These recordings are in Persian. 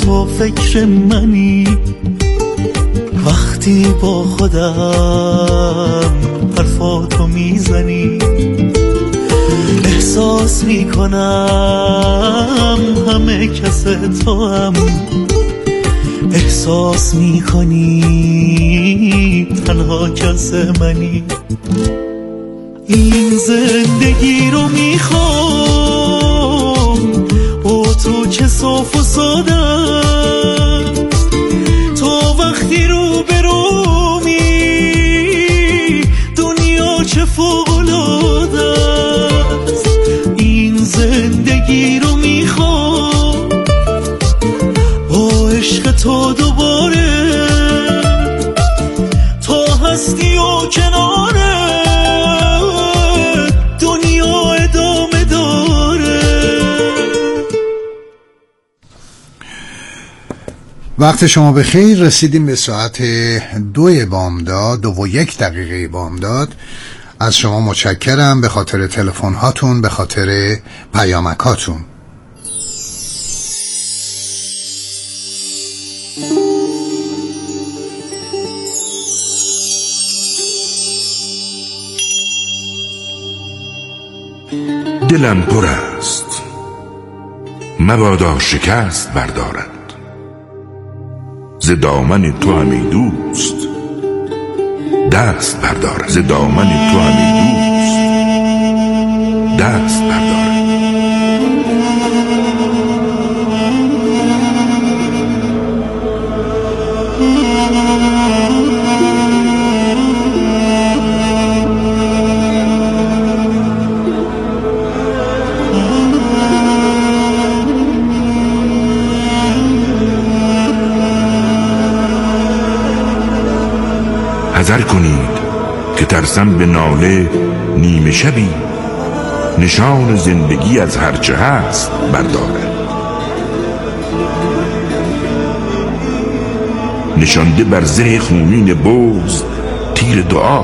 تو فکر منی، وقتی با خودم حرفاتو میزنی احساس میکنم همه کس تو هم، احساس میکنی تنها کس منی. این زندگی رو میخوام با تو که صاف و ساده است، تو وقتی رو برومی دنیا چه فوق‌العاده است. این زندگی رو میخوام با عشق تو دوباره، تا هستی و کناره دنیا ادامه داره. وقت شما بخیر. رسیدیم به ساعت 2 بامداد، 2:01 بامداد. از شما متشکرم به خاطر تلفن هاتون، به خاطر پیامک هاتون. دلم پر است مبادا شکست بردارد، ز دامن تو همی دوست دست بردارد، ز دامن تو همی دوست دست بردارد. حذر کنید که ترسم به ناله نیمه شبی، نشان زندگی از هرچه هست بردارد. نشانده بر زه خونین بغض تیر دعا،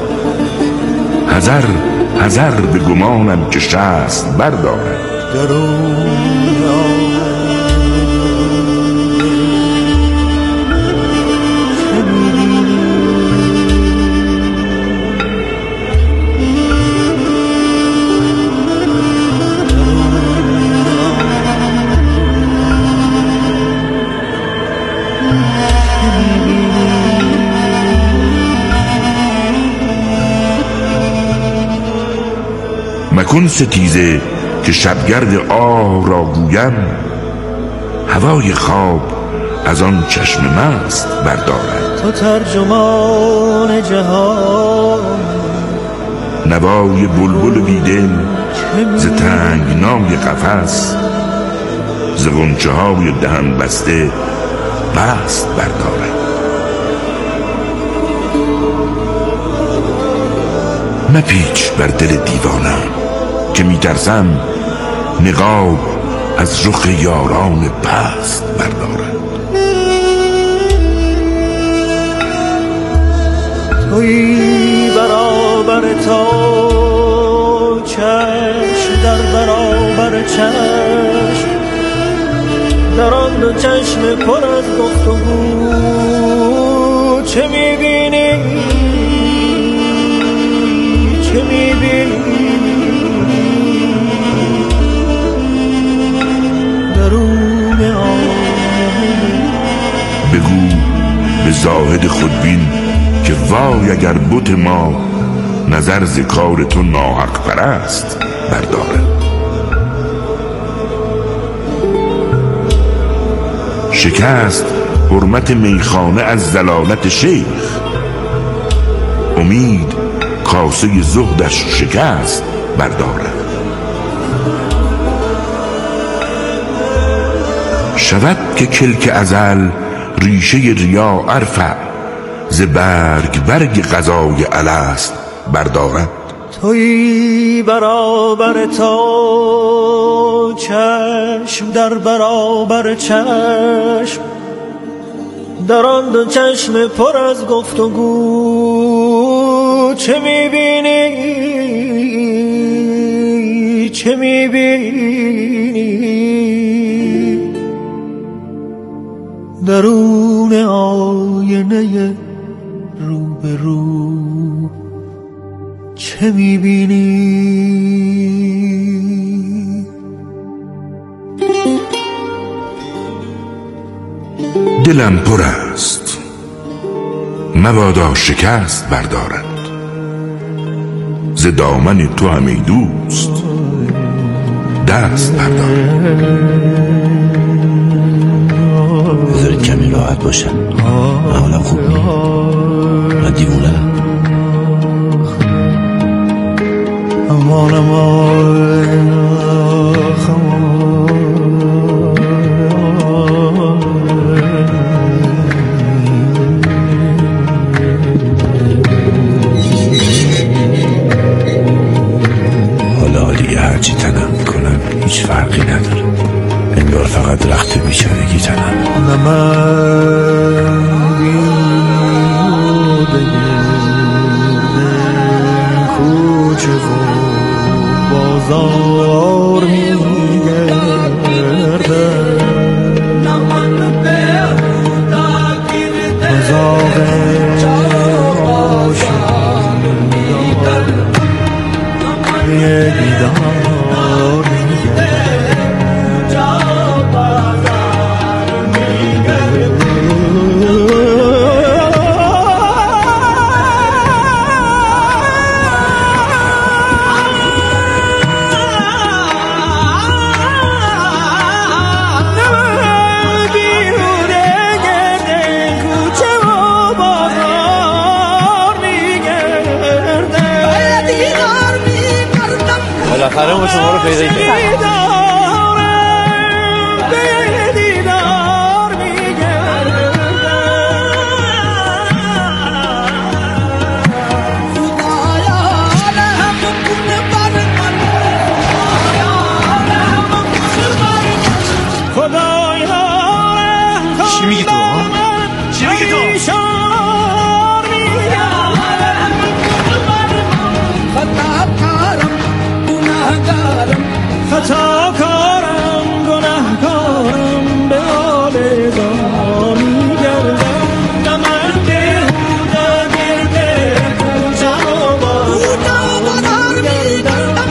حذر حذر به گمانم که شست بردارد. مکن ستیزه که شبگرد آه را گویم، هوای خواب از آن چشم مست بردارد. تو ترجمان جهان، نوای بلبل بیدل ز تنگنای قفس، ز غنچه های دهن بسته بست بردارد. مپیچ بر دل دیوانم که میترسم نقاب از رخ یاران پست بردارد. تویی برابر تا چشم در برابر چشم، در آن دو چشم پر از گفتگو چه میبینی چه میبینی درون آینه. بگو به زاهد خودبین که وای اگر بت ما نظر ز کار تو ناحق پرست بردارد. شکست حرمت میخانه از ضلالت شیخ، امید کاسه زهدش شکست بردارد. شود که کلک ازل ریشه ریا ارفع، ز برگ قضای الست بردارد. تویی برابر تا چشم در برابر چشم، در آن دو چشم پر از گفتگو چه میبینی چه میبینی درون آینه رو به رو چه میبینی؟ دلم پر است مبادا شکست بردارد ز دامن تو همی دوست دست بردارد. بذارید کمی راحت باشم، من حالم خوب نیست، من دیوونم. حالا دیگه هرچی تنم میکنم هیچ فرقی نداره، انگار فقط رخت بیچارگی تنم. کوچه و بازار میگردم مذاق عاشق یه دیدار بالاخره ما شما رو پیدا کردیم. چی میگی تو؟ چی میگی تو؟ خطاکارم گناهکارم به آلگاه میگردم من بیهوده گرده کوچه و بازار میگردم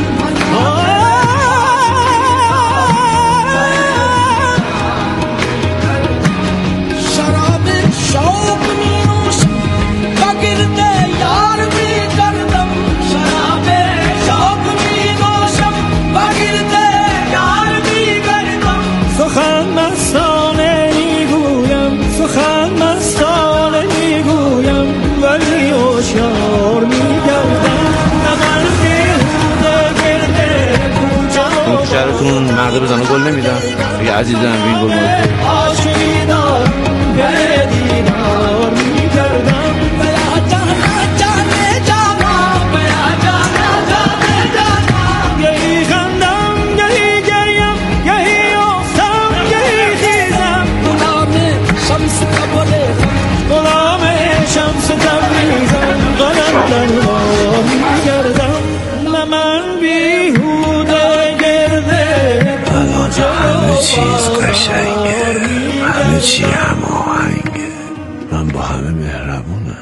شراب شوق می‌نوشم و گرده یار می‌گردم شراب شوق می‌نوشم و گرده یار می‌گردم سخن مستانه میگویم سخن مستانه میگویم ولی هوشیار میگردم من بیهوده گرده کوچه اون تو شهرتون مرد بزنه گل نمیدن بگه عزیزم این گل مال تو. عاشقی دارم به دیدار میگردم گهی خندم گهی گریم گهی افتم گهی خیزم غلام شمس تبریزم قدم در راه میگردم نه من بیهوده گرده الان همه چیز قشنگه، همه چی هماهنگه، من با همه مهربونم.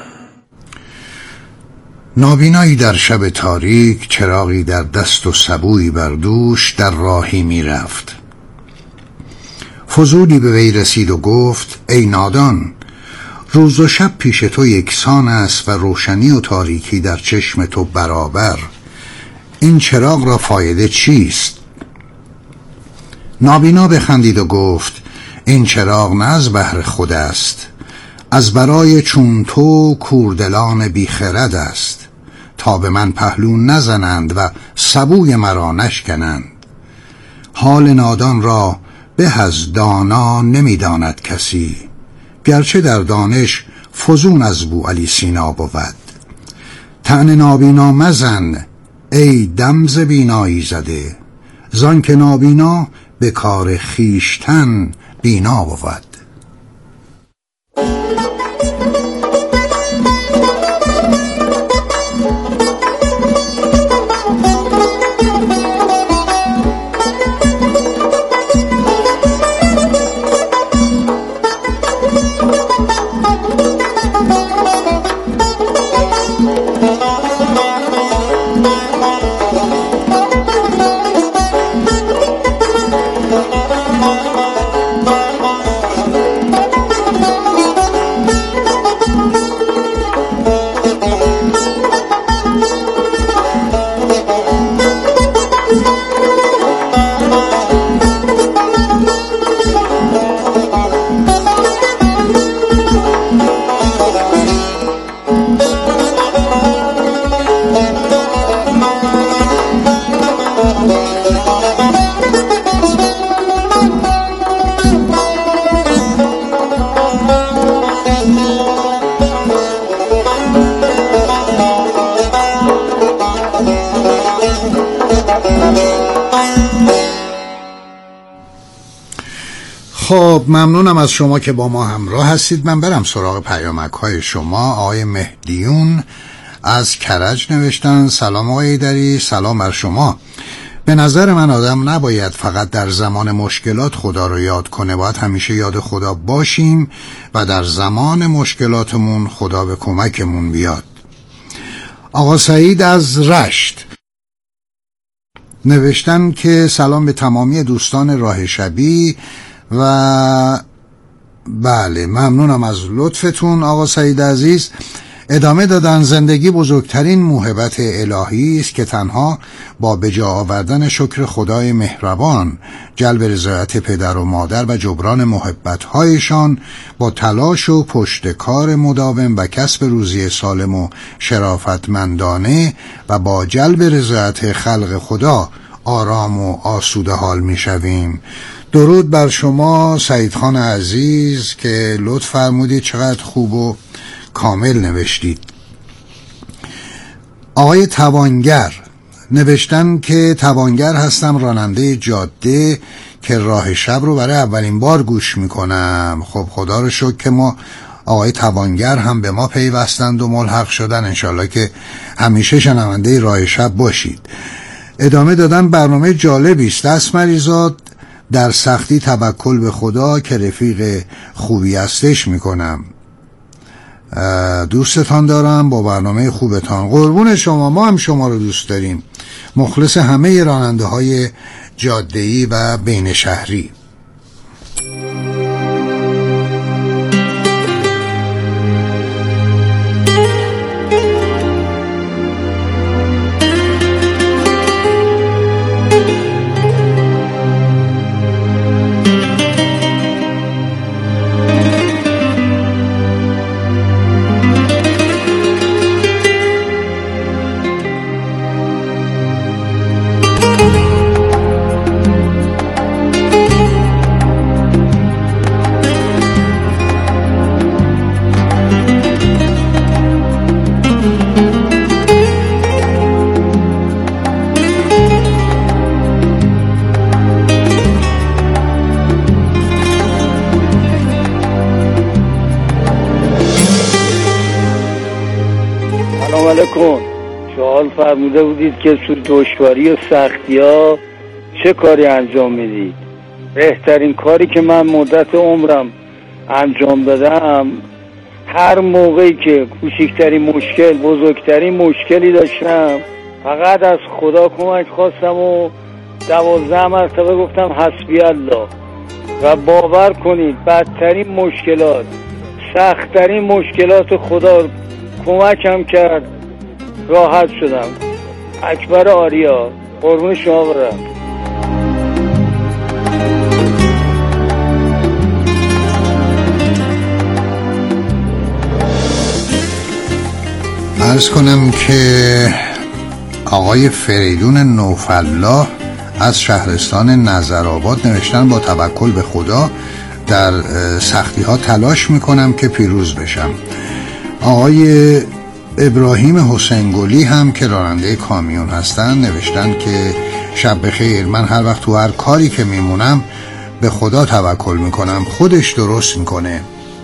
نابینایی در شب تاریک، چراغی در دست و سبویی بر دوش، در راهی می رفت. فضولی به وی رسید و گفت ای نادان، روز و شب پیش تو یکسان است و روشنی و تاریکی در چشم تو برابر، این چراغ را فایده چیست؟ نابینا بخندید و گفت این چراغ نه از بهر خود است، از برای چون تو کوردلان بیخرد است، تا به من پهلو نزنند و سبوی مرا نشکنند. حال نادان را به از دانا نمیداند کسی، گرچه در دانش فزون از بوعلی سینا بود. طعن نابینا مزن ای دمز بینایی زده، زان که نابینا به کار خیشتن بینا بود. ممنونم از شما که با ما همراه هستید. من برم سراغ پیامک های شما. آقای مهدیون از کرج نوشتن: سلام آقای ایدری، سلام بر شما. به نظر من آدم نباید فقط در زمان مشکلات خدا رو یاد کنه، باید همیشه یاد خدا باشیم و در زمان مشکلاتمون خدا به کمکمون بیاد. آقا سعید از رشت نوشتن که سلام به تمامی دوستان راه شبی و بله ممنونم از لطفتون آقا سعید عزیز. ادامه دادن: زندگی بزرگترین موهبت الهی است که تنها با به جا آوردن شکر خدای مهربان، جلب رضایت پدر و مادر و جبران محبت‌هایشان، با تلاش و پشتکار مداوم و کسب روزی سالم و شرافتمندانه و با جلب رضایت خلق خدا آرام و آسوده حال می‌شویم. درود بر شما سعید خان عزیز که لطف فرمودید، چقدر خوب و کامل نوشتید. آقای توانگر نوشتن که توانگر هستم، راننده جاده که راه شب رو برای اولین بار گوش میکنم. خب خدا رو شکر که ما آقای توانگر هم به ما پیوستند و ملحق شدن. انشالله که همیشه شنونده راه شب باشید. ادامه دادن: برنامه جالبی است. دست مریزاد در سختی توکل به خدا که رفیق خوبی استش میکنم. دوستتان دارم، با برنامه خوبتان. قربون شما، ما هم شما رو دوست داریم. مخلص همه راننده های جاده‌ای و بین شهری. سوال فرموده بودید که تو دشواری و سختی ها چه کاری انجام میدید؟ بهترین کاری که من مدت عمرم انجام دادم، هر موقعی که کوچکترین مشکل بزرگترین مشکلی داشتم، فقط از خدا کمک خواستم و 12 مرتبه گفتم حسبی الله. و باور کنید بدترین مشکلات، سختترین مشکلات خدا کمکم کرد، راحت شدم. اکبر آریا، قربون شما برم. عرض کنم که آقای فریدون نوفالله از شهرستان نظرآباد نوشتن: با توکل به خدا در سختی ها تلاش میکنم که پیروز بشم. آقای ابراهیم حسین گلی هم که راننده کامیون هستن نوشتن که شب بخیر، من هر وقت تو هر کاری که میمونم به خدا توکل میکنم، خودش درست میکنه.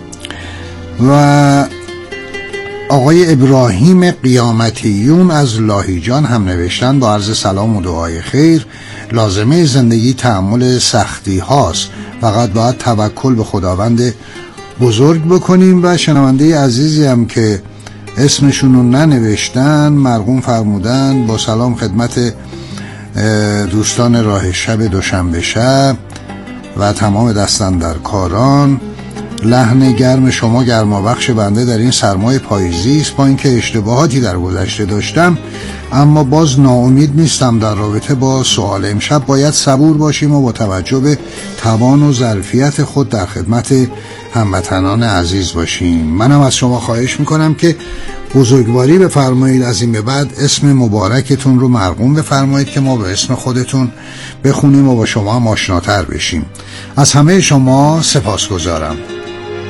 و آقای ابراهیم قیامتیون از لاهیجان هم نوشتن: با عرض سلام و دعای خیر، لازمه زندگی تحمل سختی هاست، فقط باید توکل به خداوند بزرگ بکنیم. و شنونده عزیزی هم که اسمشون رو ننوشتن مرقوم فرمودن: با سلام خدمت دوستان راه شب دوشنبه شب و تمام دستاندرکاران. لحن گرم شما گرمابخش بنده در این سرمای پاییزی است. با اینکه اشتباهاتی در گذشته داشتم، اما باز ناامید نیستم. در رابطه با سوال امشب باید صبور باشیم و با توجه به توان و ظرفیت خود در خدمت هموطنان عزیز باشیم. منم از شما خواهش میکنم که بزرگواری بفرمایید، از این به بعد اسم مبارکتون رو مرقوم بفرمایید که ما به اسم خودتون بخونیم و با شما هم آشناتر بشیم. از همه شما سپاسگزارم.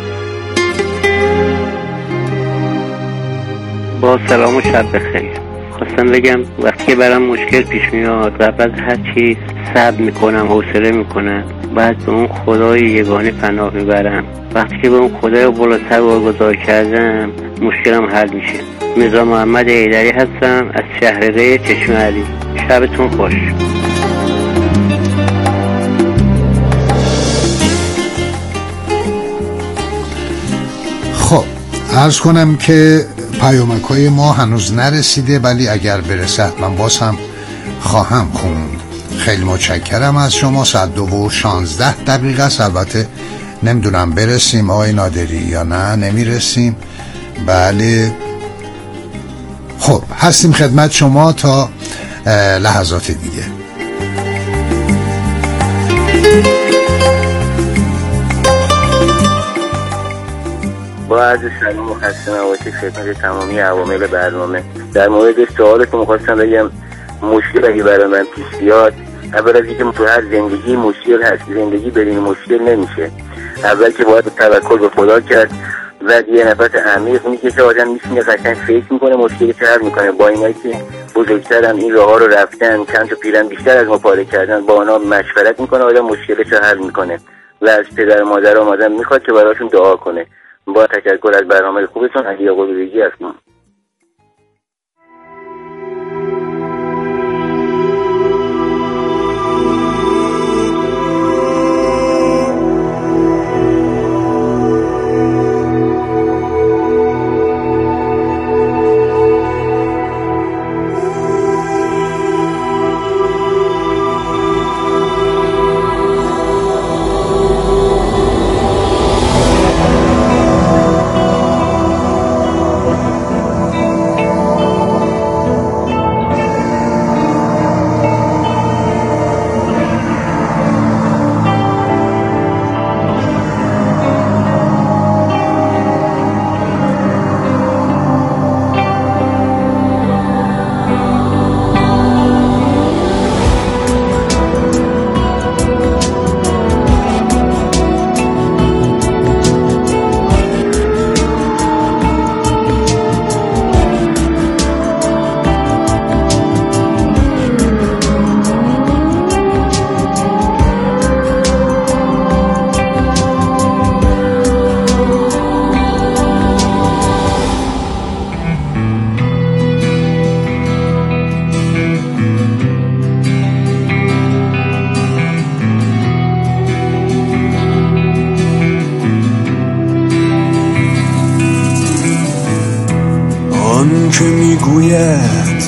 با سلام و شب بخیر. خواستم بگم وقتی که برام مشکل پیش میاد قبل از هر چیز صبر میکنم، حوصله میکنم، بعد به اون خدای یگانه پناه میبرم. وقتی که به اون خدای بالاتر واگذار کردم مشکلم حل میشه. میرزا محمد حیدری هستم از شهرده چشمه علی. شبتون خوش. خب عرض کنم که پیامک‌های ما هنوز نرسیده، ولی اگر برسه من باز هم خواهم خوند. خیلی متشکرم از شما. 2:16 است. البته نمیدونم برسیم آقای نادری یا نه نمیرسیم. بله خب هستیم خدمت شما تا لحظات دیگه. با عرض سلام و خسته نباشید خدمت تمامی عوامل برنامه. در مورد سوالی که می‌خواستم بگم، مشکل اگه برای من پیش بیاد، اول از اینکه تو هر زندگی مشکل هست، زندگی بدون مشکل نمیشه. اول که باید توکل به خدا کرد و یه نفس عمیق میکشه، آدم میشینه قشنگ فکر میکنه مشکلی که حل میکنه. با اینایی که بزرگترم این راه ها رو رفتن، چند تا پیرن بیشتر از ما پاره کردن، با اونا مشورت میکنه، آدم مشکلش رو حل میکنه. و از پدر و مادر آدم میخواد که براشون دعا کنه. با تشکر از برنامه خوبتون. علی قلوبیگی هستم. که میگوید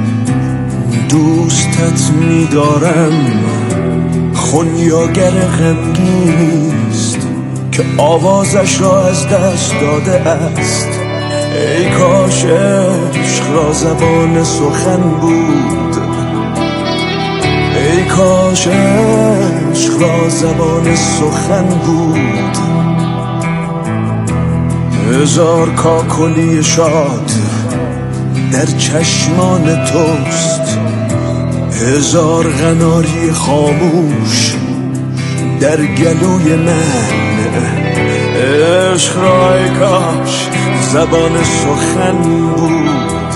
دوستت میدارم، خونیاگر غمگینیست که آوازش را از دست داده است. ای کاش عشق را زبان سخن بود، ای کاش عشق را زبان سخن بود. هزار کاکلی شاد در چشمان توست، هزار قناری خاموش در گلوی من. عشق را ای کاش زبان سخن بود،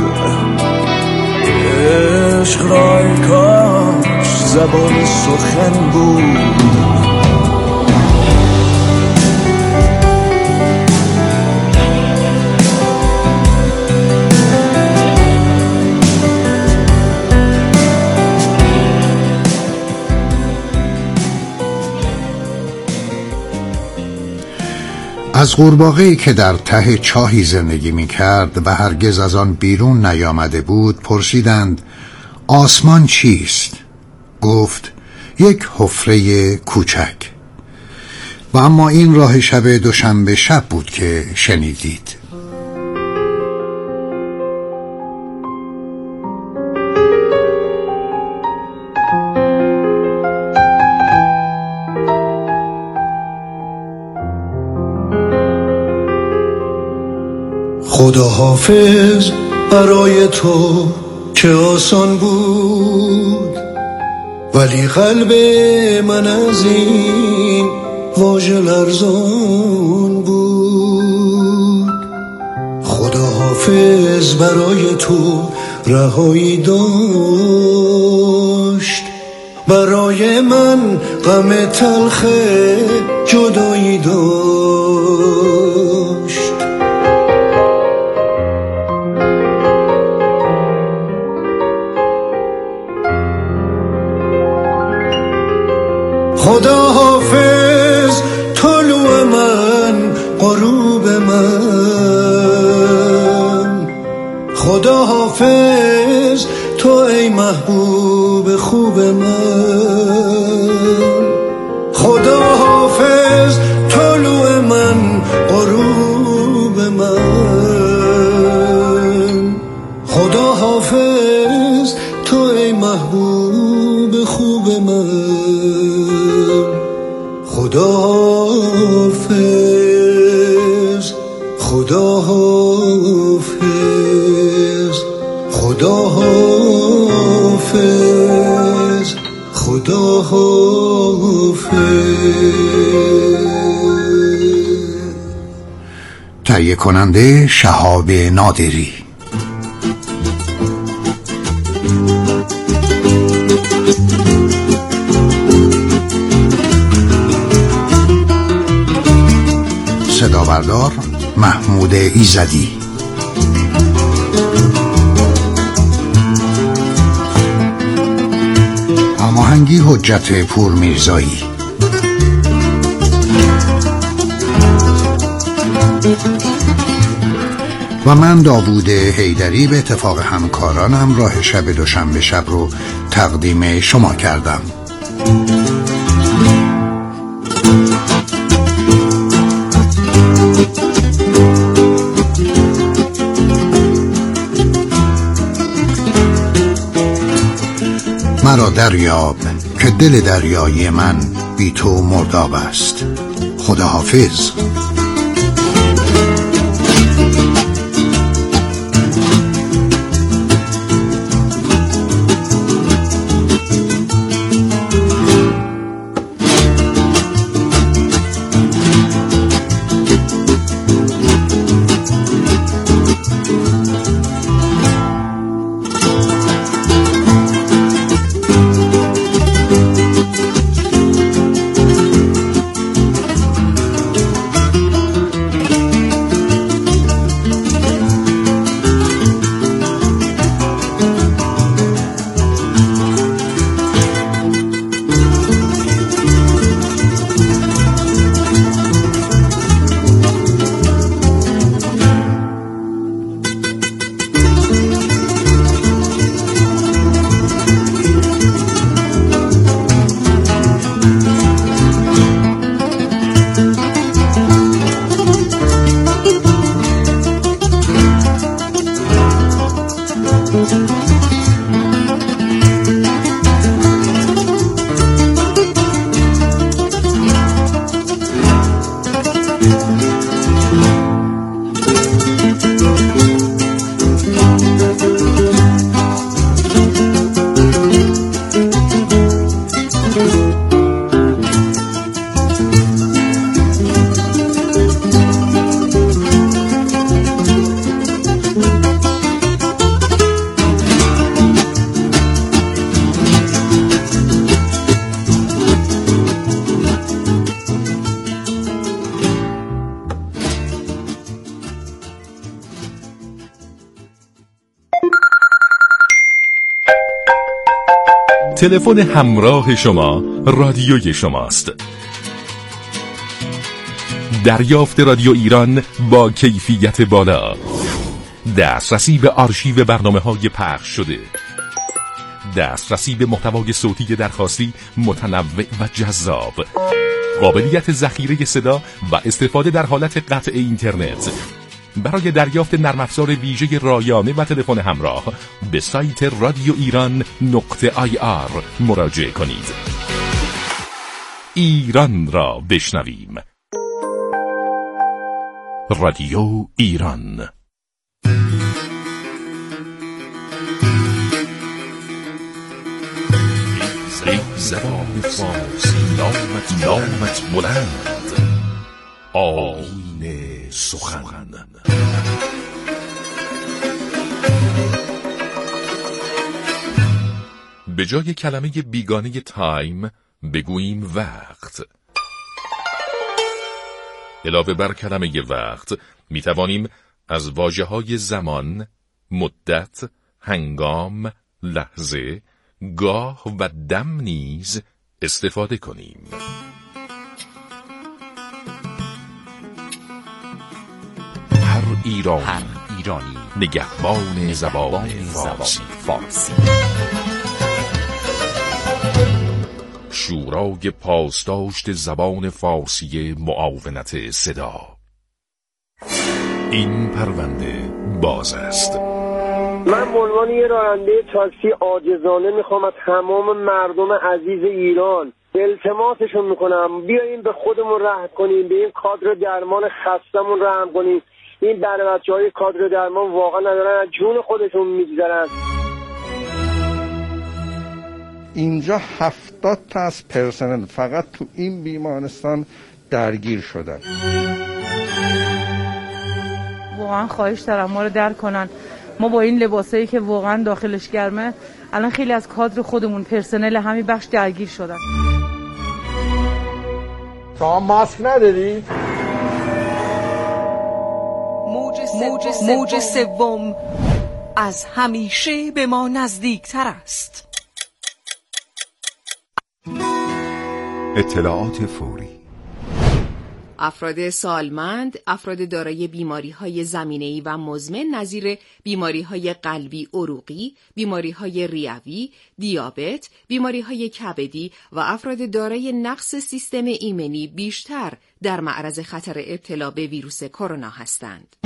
عشق را ای کاش زبان سخن بود. از قورباغه‌ای که در ته چاهی زندگی می کرد و هرگز از آن بیرون نیامده بود پرسیدند آسمان چیست؟ گفت یک حفره کوچک. و اما این راه شب دوشنبه شب بود که شنیدید. خدا حافظ برای تو که آسان بود، ولی قلب من از این واژه لرزان بود. خدا حافظ برای تو رهایی داشت، برای من غم تلخ جدایی داشت. خدا حافظ طلوع من غروب من، خدا حافظ تو ای محبوب خوب من، خدا حافظ طلوع من غروب من، خدا حافظ تو ای محبوب خوب من، خدا حافظ، خدا حافظ، خدا حافظ، خدا حافظ. تهیه کننده شهاب نادری. صدا بردار محمود ایزدی. هماهنگی حجت پور میرزایی. و من داوود حیدری به اتفاق همکارانم راه شب دوشنبه شب رو تقدیم شما کردم. مرا دریاب که دل دریایی من بی تو مرداب است. خدا حافظ. تلفن همراه شما رادیوی شماست. دریافت رادیو ایران با کیفیت بالا، دسترسی به آرشیو برنامه‌های پخش شده، دسترسی به محتوای صوتی درخواستی متنوع و جذاب، قابلیت ذخیره صدا و استفاده در حالت قطع اینترنت. برای دریافت نرم افزار ویژه رایانه و تلفن همراه به سایت رادیو ایران.ir مراجعه کنید. ایران را بشنویم. رادیو ایران. زبان فارسی نامت بلند، آیین سخن. به جای کلمه بیگانه تایم بگوییم وقت. علاوه بر کلمه وقت می توانیم از واژه‌های زمان، مدت، هنگام، لحظه، گاه و دم نیز استفاده کنیم. هر ایرانی نگهبان زبان فارسی. شورای پاسداشت زبان فارسی معاونت صدا. این پرونده باز است. من به عنوان یه راننده تاکسی عاجزانه میخوام از تمام مردم عزیز ایران التماسشون میکنم بیاییم به خودمون رحم کنیم، به این کادر درمان خستمون رحم کنیم. این بچه‌های کادر درمان واقعا ندارن، از جون خودشون میگذرن. اینجا 70 تا از پرسنل فقط تو این بیمارستان درگیر شدن. واقعا خواهش دارم ما رو درک کنن. ما با این لباسایی که واقعا داخلش گرمه الان خیلی از کادر خودمون پرسنل همین بخش درگیر شدن. شما ماسک نداری؟ موج سوم از همیشه به ما نزدیکتر است. اطلاعات فوری. افراد سالمند، افراد دارای بیماری‌های زمینه‌ای و مزمن نظیر بیماری‌های قلبی عروقی، بیماری‌های ریوی، دیابت، بیماری‌های کبدی و افراد دارای نقص سیستم ایمنی بیشتر در معرض خطر ابتلا به ویروس کرونا هستند.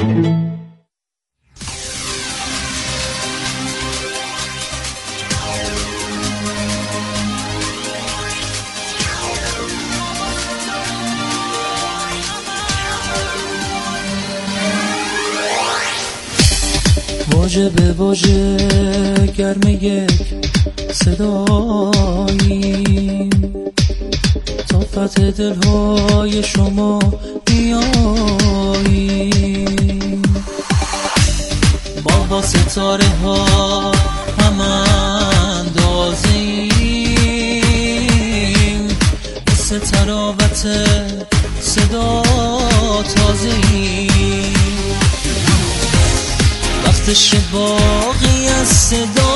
واژه به واژه گرم یک صدایی تا فتح دلهای شما بیایی با ستاره ها هم اندازیم مثل تراوت صدا تازه‌ای وقتش باقی از صدا